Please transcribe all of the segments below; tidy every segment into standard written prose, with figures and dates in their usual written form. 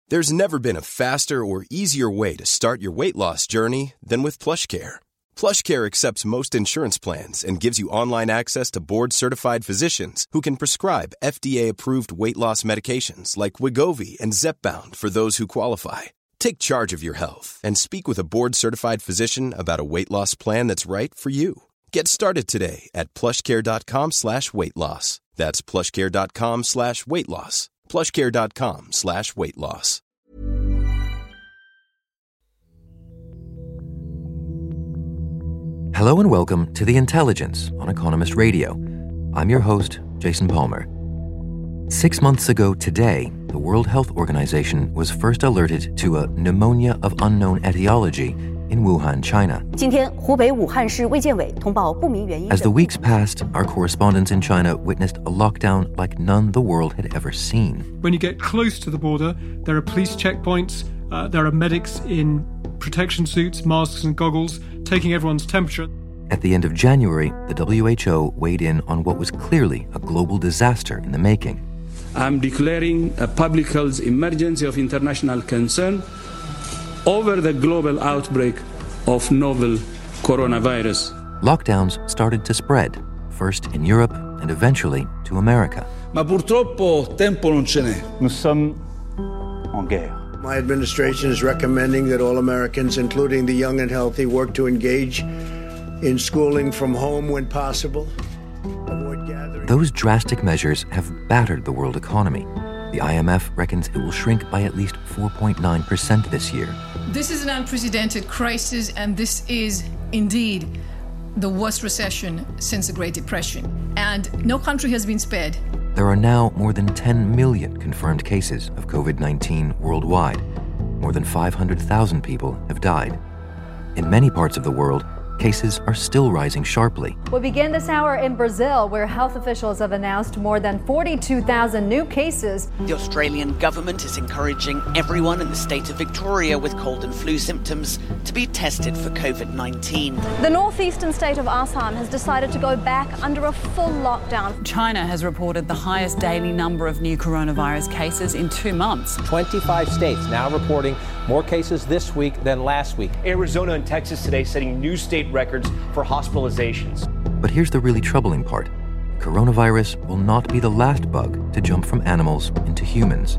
There's never been a faster or easier way to start your weight loss journey than with PlushCare. PlushCare accepts most insurance plans and gives you online access to board-certified physicians who can prescribe FDA-approved weight loss medications like Wegovy and Zepbound for those who qualify. Take charge of your health and speak with a board-certified physician about a weight loss plan that's right for you. Get started today at plushcare.com/weight loss. That's plushcare.com/weight loss. plushcare.com/weight loss. Hello and welcome to The Intelligence on Economist Radio. I'm your host, Jason Palmer. 6 months ago today, the World Health Organization was first alerted to a pneumonia of unknown etiology in Wuhan, China. As the weeks passed, our correspondents in China witnessed a lockdown like none the world had ever seen. When you get close to the border, there are police checkpoints, there are medics in protection suits, masks and goggles, taking everyone's temperature. At the end of January, the WHO weighed in on what was clearly a global disaster in the making. I'm declaring a public health emergency of international concern over the global outbreak of novel coronavirus. Lockdowns started to spread, first in Europe and eventually to America. Ma purtroppo tempo non ce n'è. Nous sommes en guerre. My administration is recommending that all Americans, including the young and healthy, work to engage in schooling from home when possible. Avoid gathering. Those drastic measures have battered the world economy. The IMF reckons it will shrink by at least 4.9% this year. This is an unprecedented crisis, and this is indeed the worst recession since the Great Depression. And no country has been spared. There are now more than 10 million confirmed cases of COVID-19 worldwide. More than 500,000 people have died. In many parts of the world, cases are still rising sharply. We begin this hour in Brazil, where health officials have announced more than 42,000 new cases. The Australian government is encouraging everyone in the state of Victoria with cold and flu symptoms to be tested for COVID-19. The northeastern state of Assam has decided to go back under a full lockdown. China has reported the highest daily number of new coronavirus cases in 2 months. 25 states now reporting more cases this week than last week. Arizona and Texas today setting new state records for hospitalizations. But here's the really troubling part. Coronavirus will not be the last bug to jump from animals into humans.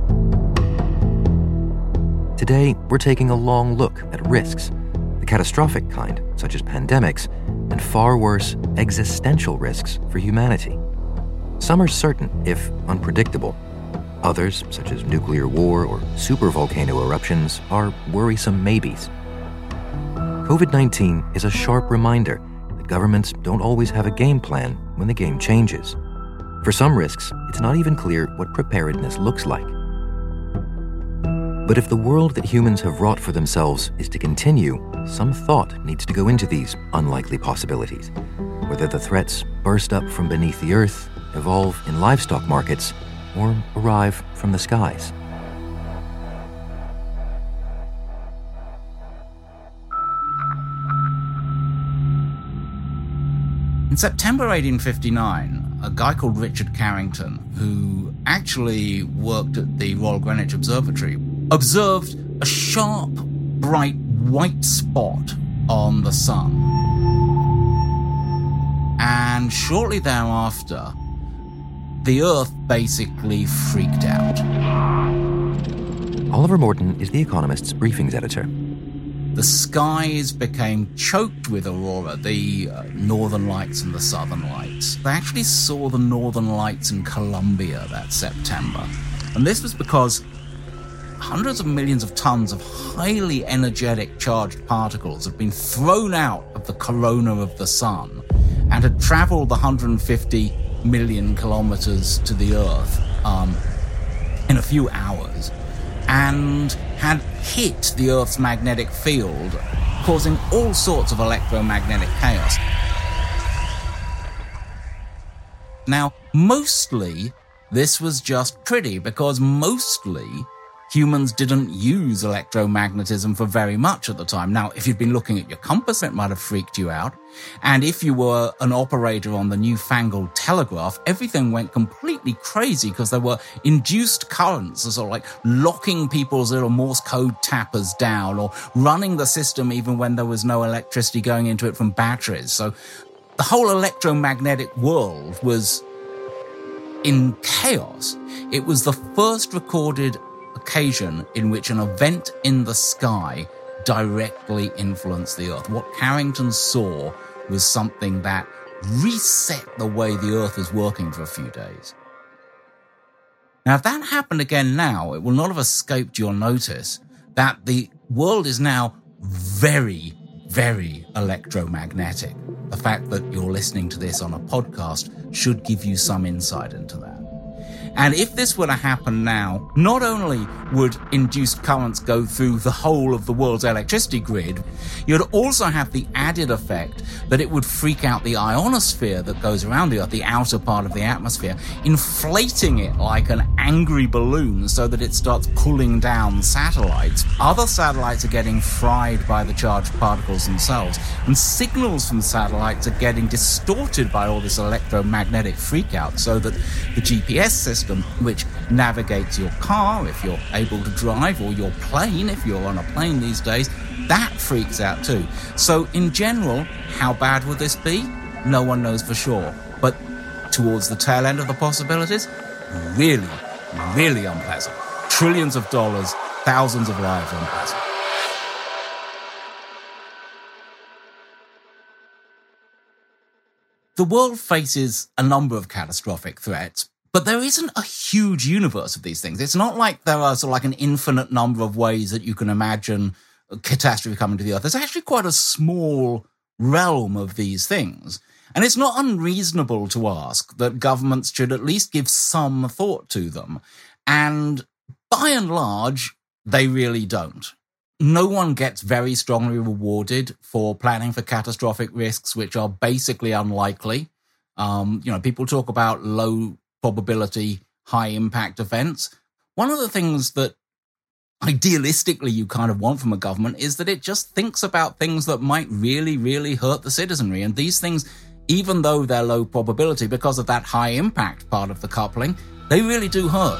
Today, we're taking a long look at risks, the catastrophic kind, such as pandemics, and far worse, existential risks for humanity. Some are certain, if unpredictable. Others, such as nuclear war or supervolcano eruptions, are worrisome maybes. COVID-19 is a sharp reminder that governments don't always have a game plan when the game changes. For some risks, it's not even clear what preparedness looks like. But if the world that humans have wrought for themselves is to continue, some thought needs to go into these unlikely possibilities. Whether the threats burst up from beneath the earth, evolve in livestock markets, or arrive from the skies. In September 1859, a guy called Richard Carrington, who actually worked at the Royal Greenwich Observatory, observed a sharp, bright white spot on the sun. And shortly thereafter, the Earth basically freaked out. Oliver Morton is The Economist's briefings editor. The skies became choked with aurora, the northern lights and the southern lights. They actually saw the northern lights in Colombia that September. And this was because hundreds of millions of tons of highly energetic charged particles had been thrown out of the corona of the sun and had traveled the 150 million kilometers to the Earth in a few hours, and had hit the Earth's magnetic field, causing all sorts of electromagnetic chaos. Now, mostly, this was just pretty, because mostly humans didn't use electromagnetism for very much at the time. Now, if you'd been looking at your compass, it might have freaked you out. And if you were an operator on the newfangled telegraph, everything went completely crazy because there were induced currents, sort of like locking people's little Morse code tappers down or running the system even when there was no electricity going into it from batteries. So the whole electromagnetic world was in chaos. It was the first recorded occasion in which an event in the sky directly influenced the Earth. What Carrington saw was something that reset the way the Earth was working for a few days. Now, if that happened again now, it will not have escaped your notice that the world is now very, very electromagnetic. The fact that you're listening to this on a podcast should give you some insight into that. And if this were to happen now, not only would induced currents go through the whole of the world's electricity grid, you'd also have the added effect that it would freak out the ionosphere that goes around the Earth, the outer part of the atmosphere, inflating it like an angry balloon so that it starts pulling down satellites. Other satellites are getting fried by the charged particles themselves, and signals from satellites are getting distorted by all this electromagnetic freakout, so that the GPS system, which navigates your car if you're able to drive, or your plane if you're on a plane these days, that freaks out too. So in general, how bad would this be? No one knows for sure. But towards the tail end of the possibilities, really, really unpleasant. Trillions of dollars, thousands of lives unpleasant. The world faces a number of catastrophic threats, but there isn't a huge universe of these things. It's not like there are sort of like an infinite number of ways that you can imagine a catastrophe coming to the Earth. There's actually quite a small realm of these things. And it's not unreasonable to ask that governments should at least give some thought to them. And by and large, they really don't. No one gets very strongly rewarded for planning for catastrophic risks, which are basically unlikely. People talk about low probability, high impact events. One of the things that idealistically you kind of want from a government is that it just thinks about things that might really, really hurt the citizenry. And these things, even though they're low probability, because of that high impact part of the coupling, they really do hurt.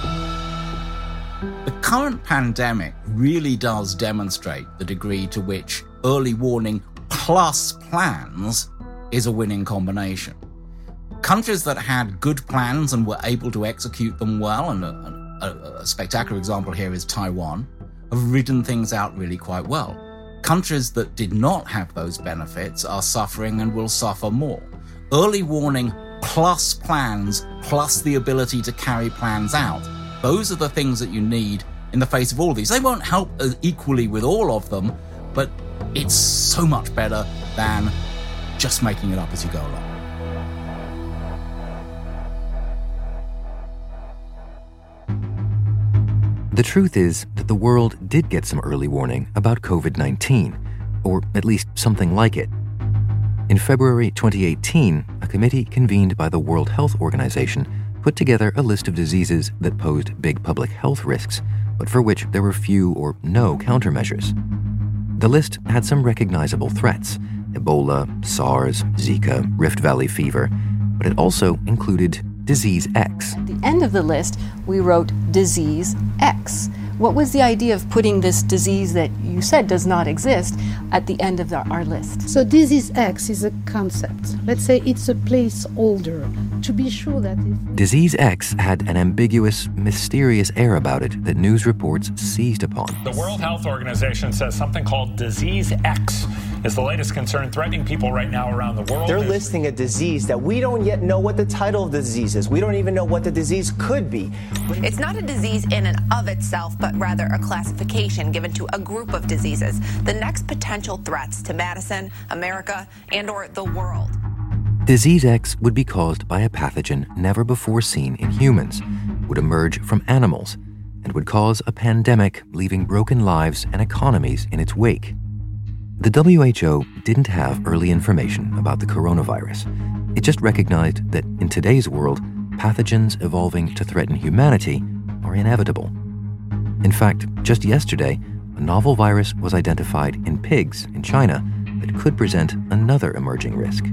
The current pandemic really does demonstrate the degree to which early warning plus plans is a winning combination. Countries that had good plans and were able to execute them well, and a spectacular example here is Taiwan, have ridden things out really quite well. Countries that did not have those benefits are suffering and will suffer more. Early warning plus plans plus the ability to carry plans out, those are the things that you need in the face of all of these. They won't help equally with all of them, but it's so much better than just making it up as you go along. The truth is that the world did get some early warning about COVID-19, or at least something like it. In February 2018, a committee convened by the World Health Organization put together a list of diseases that posed big public health risks, but for which there were few or no countermeasures. The list had some recognizable threats: Ebola, SARS, Zika, Rift Valley fever, but it also included Disease X. At the end of the list, we wrote Disease X. What was the idea of putting this disease that you said does not exist at the end of our list? So Disease X is a concept. Let's say it's a placeholder to be sure that Disease X had an ambiguous, mysterious air about it that news reports seized upon. The World Health Organization says something called Disease X is the latest concern threatening people right now around the world. They're listing a disease that we don't yet know what the title of the disease is. We don't even know what the disease could be. It's not a disease in and of itself, but rather a classification given to a group of diseases, the next potential threats to Madison, America, and/or the world. Disease X would be caused by a pathogen never before seen in humans, would emerge from animals, and would cause a pandemic, leaving broken lives and economies in its wake. The WHO didn't have early information about the coronavirus. It just recognized that in today's world, pathogens evolving to threaten humanity are inevitable. In fact, just yesterday, a novel virus was identified in pigs in China that could present another emerging risk.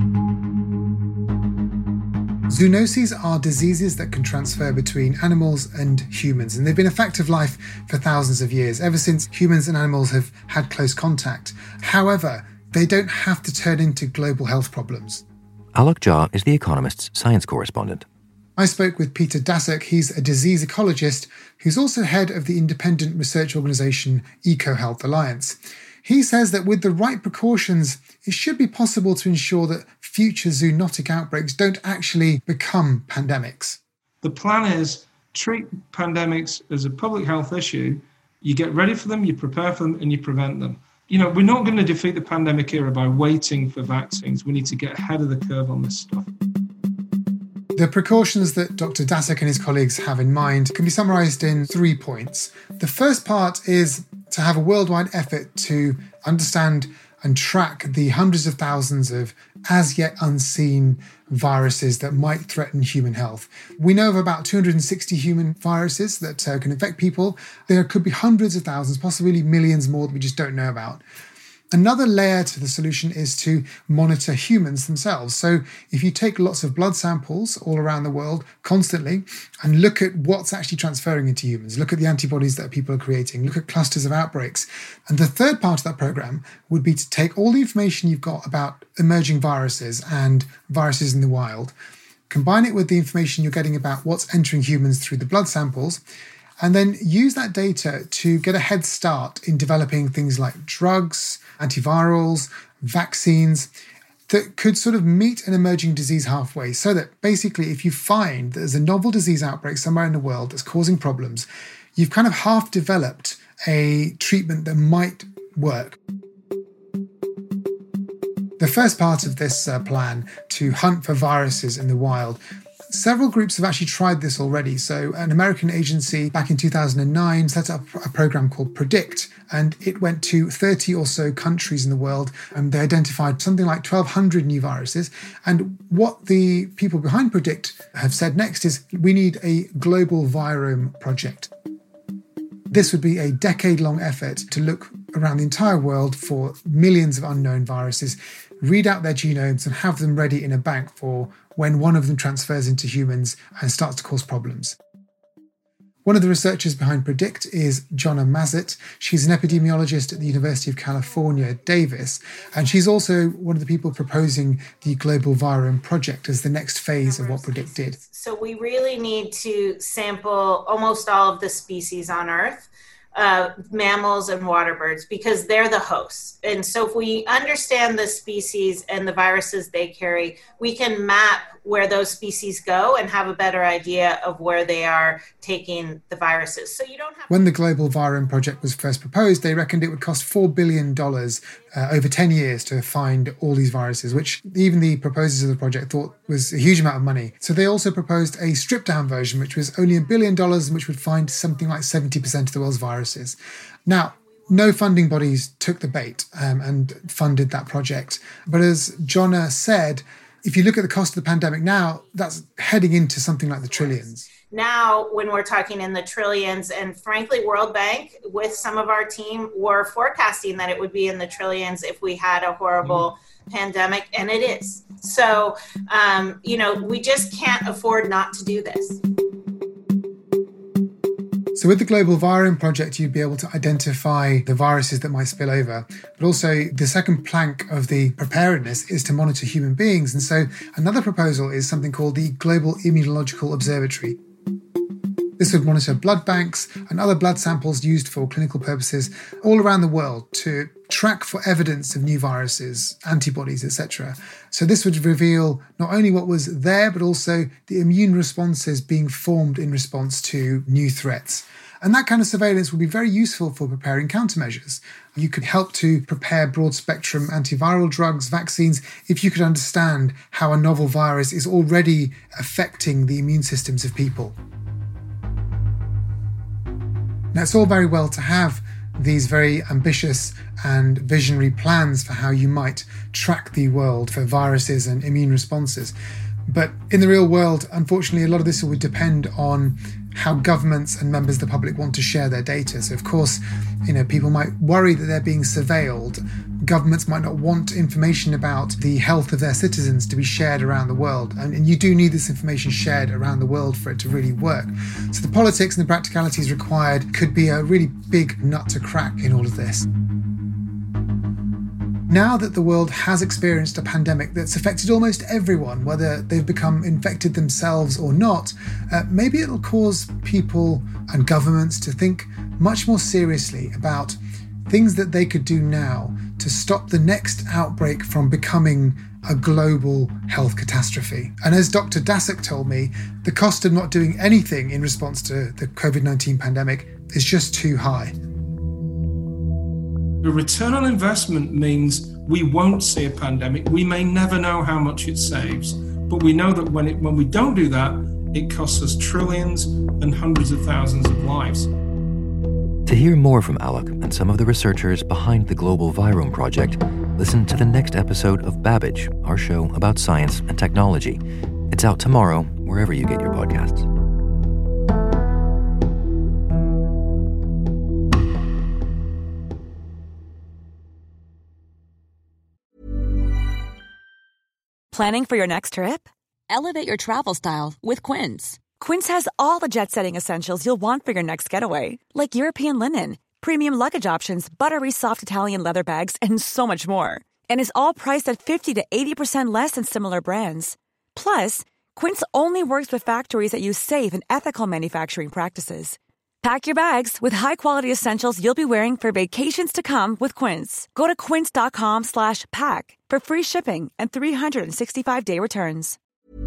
Zoonoses are diseases that can transfer between animals and humans, and they've been a fact of life for thousands of years, ever since humans and animals have had close contact. However, they don't have to turn into global health problems. Alok Jha is The Economist's science correspondent. I spoke with Peter Daszak. He's a disease ecologist who's also head of the independent research organisation EcoHealth Alliance. He says that with the right precautions, it should be possible to ensure that future zoonotic outbreaks don't actually become pandemics. The plan is treat pandemics as a public health issue. You get ready for them, you prepare for them, and you prevent them. We're not going to defeat the pandemic era by waiting for vaccines. We need to get ahead of the curve on this stuff. The precautions that Dr. Daszak and his colleagues have in mind can be summarised in 3 points. The first part is to have a worldwide effort to understand and track the hundreds of thousands of as yet unseen viruses that might threaten human health. We know of about 260 human viruses that can infect people. There could be hundreds of thousands, possibly millions more that we just don't know about. Another layer to the solution is to monitor humans themselves. So if you take lots of blood samples all around the world constantly and look at what's actually transferring into humans, look at the antibodies that people are creating, look at clusters of outbreaks. And the third part of that program would be to take all the information you've got about emerging viruses and viruses in the wild, combine it with the information you're getting about what's entering humans through the blood samples, and then use that data to get a head start in developing things like drugs, antivirals, vaccines that could sort of meet an emerging disease halfway, so that basically if you find that there's a novel disease outbreak somewhere in the world that's causing problems, you've kind of half developed a treatment that might work. The first part of this plan, to hunt for viruses in the wild, several groups have actually tried this already. So an American agency back in 2009 set up a program called PREDICT, and it went to 30 or so countries in the world, and they identified something like 1,200 new viruses. And what the people behind PREDICT have said next is, we need a global virome project. This would be a decade-long effort to look around the entire world for millions of unknown viruses, read out their genomes and have them ready in a bank for when one of them transfers into humans and starts to cause problems. One of the researchers behind PREDICT is Jonna Mazet. She's an epidemiologist at the University of California, Davis, and she's also one of the people proposing the Global Virome Project as the next phase of what PREDICT did. So we really need to sample almost all of the species on Earth, mammals and water birds, because they're the hosts. And so if we understand the species and the viruses they carry, we can map where those species go and have a better idea of where they are taking the viruses. So you don't have. When the Global Virome Project was first proposed, they reckoned it would cost $4 billion over 10 years to find all these viruses, which even the proposers of the project thought was a huge amount of money. So they also proposed a stripped-down version, which was only $1 billion, and which would find something like 70% of the world's viruses. Now, no funding bodies took the bait and funded that project. But as Jonna said, if you look at the cost of the pandemic now, that's heading into something like the trillions. Now, when we're talking in the trillions, and frankly, World Bank, with some of our team, were forecasting that it would be in the trillions if we had a horrible pandemic, and it is. So, we just can't afford not to do this. So with the Global Virome Project, you'd be able to identify the viruses that might spill over. But also the second plank of the preparedness is to monitor human beings. And so another proposal is something called the Global Immunological Observatory. This would monitor blood banks and other blood samples used for clinical purposes all around the world to track for evidence of new viruses, antibodies, etc. So this would reveal not only what was there, but also the immune responses being formed in response to new threats. And that kind of surveillance would be very useful for preparing countermeasures. You could help to prepare broad-spectrum antiviral drugs, vaccines, if you could understand how a novel virus is already affecting the immune systems of people. Now, it's all very well to have these very ambitious and visionary plans for how you might track the world for viruses and immune responses. But in the real world, unfortunately, a lot of this would depend on how governments and members of the public want to share their data. So of course, people might worry that they're being surveilled. Governments might not want information about the health of their citizens to be shared around the world. And you do need this information shared around the world for it to really work. So the politics and the practicalities required could be a really big nut to crack in all of this. Now that the world has experienced a pandemic that's affected almost everyone, whether they've become infected themselves or not, maybe it'll cause people and governments to think much more seriously about things that they could do now to stop the next outbreak from becoming a global health catastrophe. And as Dr. Daszak told me, the cost of not doing anything in response to the COVID-19 pandemic is just too high. The return on investment means we won't see a pandemic. We may never know how much it saves, but we know that when we don't do that, it costs us trillions and hundreds of thousands of lives. To hear more from Alok and some of the researchers behind the Global Virome Project, listen to the next episode of Babbage, our show about science and technology. It's out tomorrow, wherever you get your podcasts. Planning for your next trip? Elevate your travel style with Quince. Quince has all the jet-setting essentials you'll want for your next getaway, like European linen, premium luggage options, buttery soft Italian leather bags, and so much more. And is all priced at 50 to 80% less than similar brands. Plus, Quince only works with factories that use safe and ethical manufacturing practices. Pack your bags with high-quality essentials you'll be wearing for vacations to come with Quince. Go to quince.com/pack for free shipping and 365-day returns.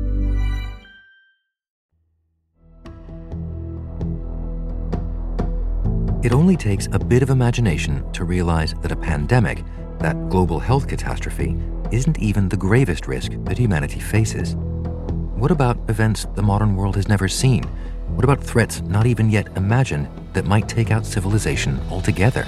It only takes a bit of imagination to realize that a pandemic, that global health catastrophe, isn't even the gravest risk that humanity faces. What about events the modern world has never seen? What about threats not even yet imagined that might take out civilization altogether?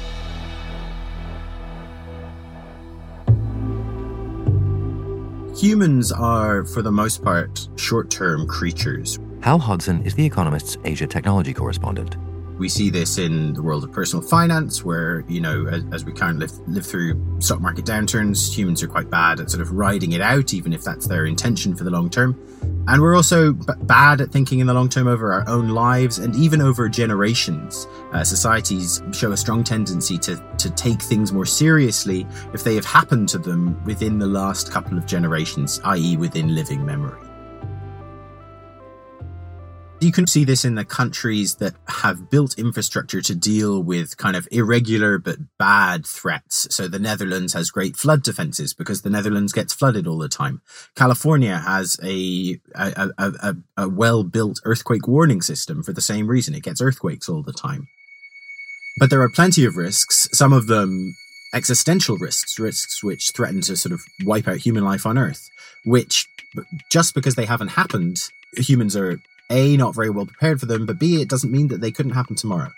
Humans are, for the most part, short-term creatures. Hal Hodson is The Economist's Asia technology correspondent. We see this in the world of personal finance, where, as we kind of live through stock market downturns, humans are quite bad at sort of riding it out, even if that's their intention for the long term. And we're also bad at thinking in the long term over our own lives and even over generations. Societies show a strong tendency to take things more seriously if they have happened to them within the last couple of generations, i.e. within living memory. You can see this in the countries that have built infrastructure to deal with kind of irregular but bad threats. So the Netherlands has great flood defenses because the Netherlands gets flooded all the time. California has a well-built earthquake warning system for the same reason. It gets earthquakes all the time. But there are plenty of risks, some of them existential risks which threaten to sort of wipe out human life on Earth, which, just because they haven't happened, humans are A, not very well prepared for them, but B, it doesn't mean that they couldn't happen tomorrow.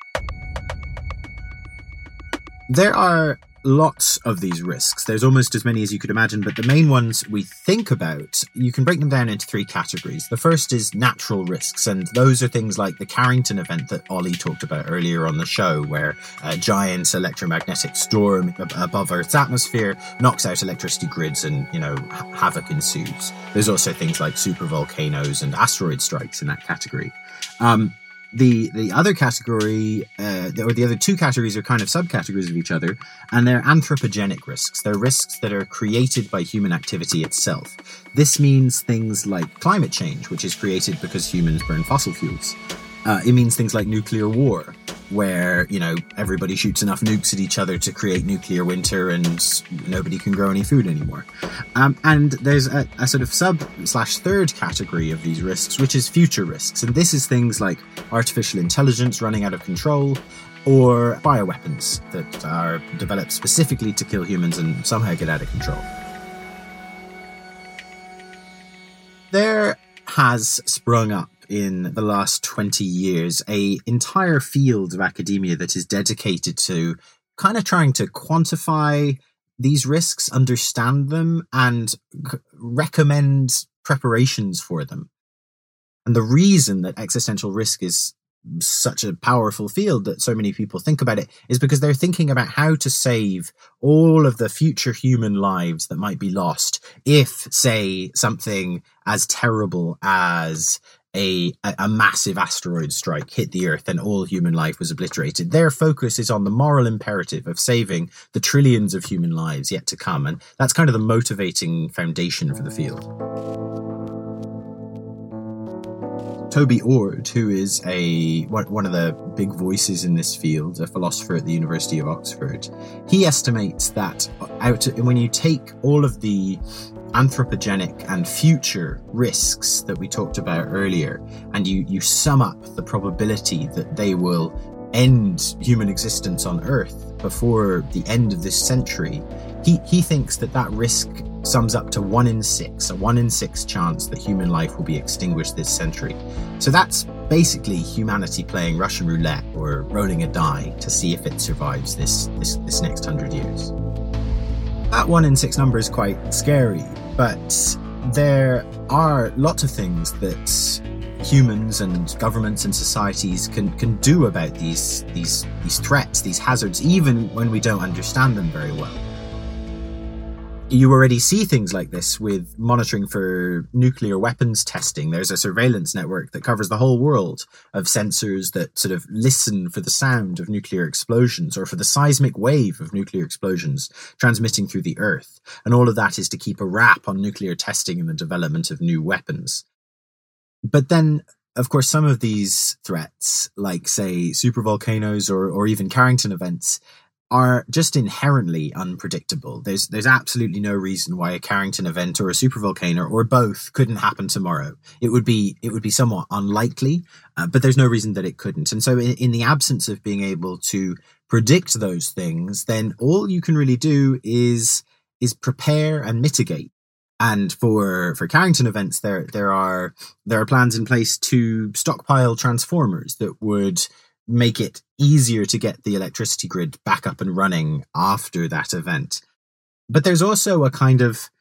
There are lots of these risks. There's almost as many as you could imagine, but the main ones we think about, you can break them down into three categories. The first is natural risks, and those are things like the Carrington event that Ollie talked about earlier on the show, where a giant electromagnetic storm above Earth's atmosphere knocks out electricity grids and, havoc ensues. There's also things like supervolcanoes and asteroid strikes in that category. The other category, or the other two categories, are kind of subcategories of each other, and they're anthropogenic risks. They're risks that are created by human activity itself. This means things like climate change, which is created because humans burn fossil fuels. It means things like nuclear war, where, everybody shoots enough nukes at each other to create nuclear winter and nobody can grow any food anymore. And there's a sort of sub/third category of these risks, which is future risks. And this is things like artificial intelligence running out of control, or bioweapons that are developed specifically to kill humans and somehow get out of control. There has sprung up in the last 20 years an entire field of academia that is dedicated to kind of trying to quantify these risks, understand them, and recommend preparations for them. And the reason that existential risk is such a powerful field that so many people think about it is because they're thinking about how to save all of the future human lives that might be lost if, say, something as terrible as a massive asteroid strike hit the Earth and all human life was obliterated. Their focus is on the moral imperative of saving the trillions of human lives yet to come, and that's kind of the motivating foundation for the field. Toby Ord, who is one of the big voices in this field, a philosopher at the University of Oxford, he estimates that when you take all of the anthropogenic and future risks that we talked about earlier, and you sum up the probability that they will end human existence on Earth before the end of this century, he thinks that risk sums up to 1 in 6, a 1 in 6 chance that human life will be extinguished this century. So that's basically humanity playing Russian roulette or rolling a die to see if it survives this next 100 years. That 1 in 6 number is quite scary, but there are lots of things that humans and governments and societies can do about these threats, these hazards, even when we don't understand them very well. You already see things like this with monitoring for nuclear weapons testing. There's a surveillance network that covers the whole world of sensors that sort of listen for the sound of nuclear explosions or for the seismic wave of nuclear explosions transmitting through the Earth. And all of that is to keep a wrap on nuclear testing and the development of new weapons. But then, of course, some of these threats, like, say, supervolcanoes or even Carrington events, are just inherently unpredictable. There's absolutely no reason why a Carrington event or a supervolcano or both couldn't happen tomorrow. It would be somewhat unlikely, but there's no reason that it couldn't. And so in the absence of being able to predict those things, then all you can really do is prepare and mitigate. And for Carrington events, there are plans in place to stockpile transformers that would make it easier to get the electricity grid back up and running after that event. But there's also a kind of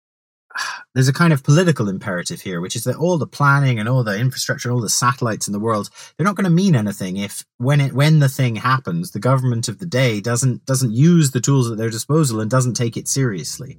political imperative here, which is that all the planning and all the infrastructure and all the satellites in the world, they're not going to mean anything if when the thing happens, the government of the day doesn't use the tools at their disposal and doesn't take it seriously.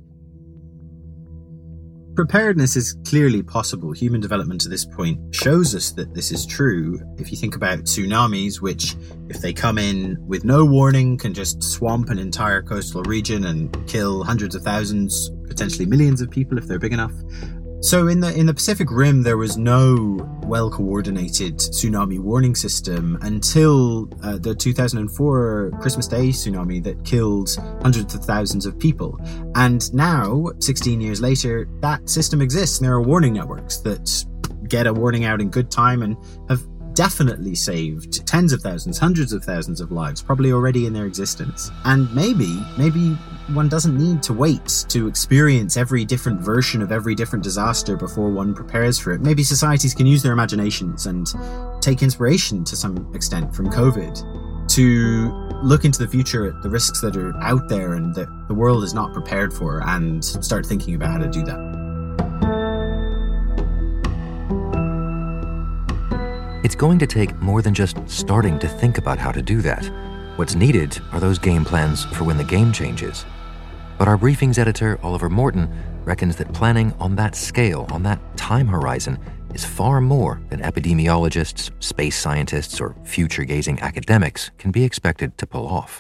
Preparedness is clearly possible. Human development to this point shows us that this is true. If you think about tsunamis, which, if they come in with no warning, can just swamp an entire coastal region and kill hundreds of thousands, potentially millions of people if they're big enough. So in the Pacific Rim, there was no well-coordinated tsunami warning system until the 2004 Christmas Day tsunami that killed hundreds of thousands of people. And now, 16 years later, that system exists. And there are warning networks that get a warning out in good time and have definitely saved tens of thousands, hundreds of thousands of lives, probably already in their existence. And maybe one doesn't need to wait to experience every different version of every different disaster before one prepares for it. Maybe societies can use their imaginations and take inspiration to some extent from COVID to look into the future at the risks that are out there and that the world is not prepared for and start thinking about how to do that. It's going to take more than just starting to think about how to do that. What's needed are those game plans for when the game changes. But our briefings editor, Oliver Morton, reckons that planning on that scale, on that time horizon, is far more than epidemiologists, space scientists, or future-gazing academics can be expected to pull off.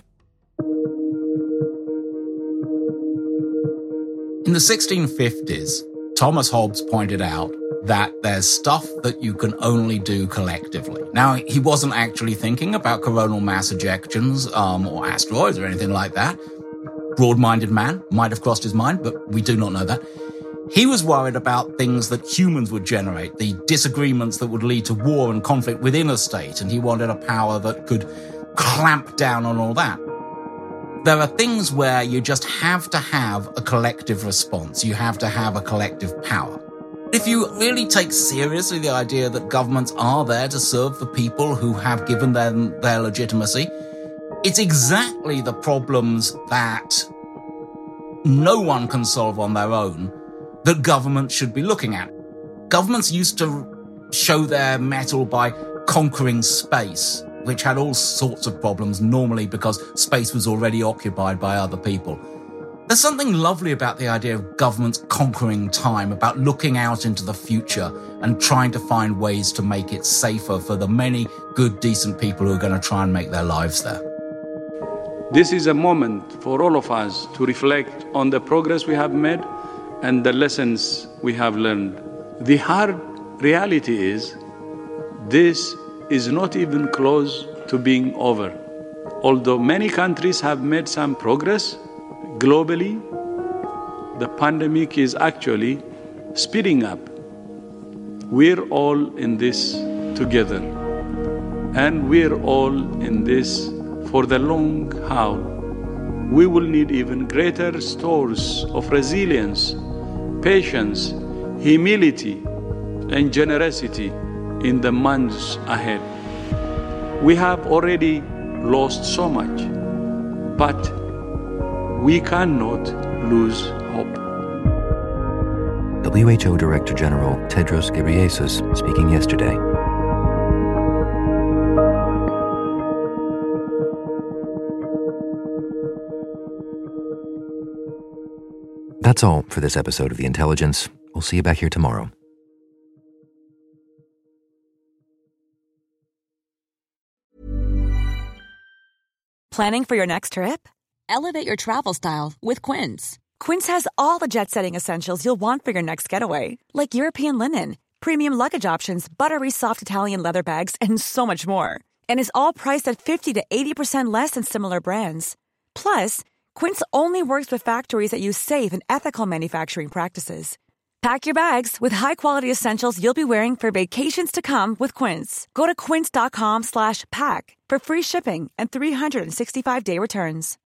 In the 1650s, Thomas Hobbes pointed out that there's stuff that you can only do collectively. Now, he wasn't actually thinking about coronal mass ejections or asteroids or anything like that. Broad-minded man, might have crossed his mind, but we do not know that. He was worried about things that humans would generate, the disagreements that would lead to war and conflict within a state, and he wanted a power that could clamp down on all that. There are things where you just have to have a collective response. You have to have a collective power. If you really take seriously the idea that governments are there to serve the people who have given them their legitimacy, it's exactly the problems that no one can solve on their own that governments should be looking at. Governments used to show their mettle by conquering space, which had all sorts of problems normally because space was already occupied by other people. There's something lovely about the idea of governments conquering time, about looking out into the future and trying to find ways to make it safer for the many good, decent people who are going to try and make their lives there. This is a moment for all of us to reflect on the progress we have made and the lessons we have learned. The hard reality is this is not even close to being over. Although many countries have made some progress, globally, the pandemic is actually speeding up. We're all in this together, and we're all in this for the long haul. We will need even greater stores of resilience, patience, humility, and generosity in the months ahead. We have already lost so much, but we cannot lose hope. WHO Director General Tedros Ghebreyesus speaking yesterday. That's all for this episode of The Intelligence. We'll see you back here tomorrow. Planning for your next trip? Elevate your travel style with Quince. Quince has all the jet-setting essentials you'll want for your next getaway, like European linen, premium luggage options, buttery soft Italian leather bags, and so much more. And is all priced at 50 to 80% less than similar brands. Plus, Quince only works with factories that use safe and ethical manufacturing practices. Pack your bags with high-quality essentials you'll be wearing for vacations to come with Quince. Go to quince.com/pack for free shipping and 365-day returns.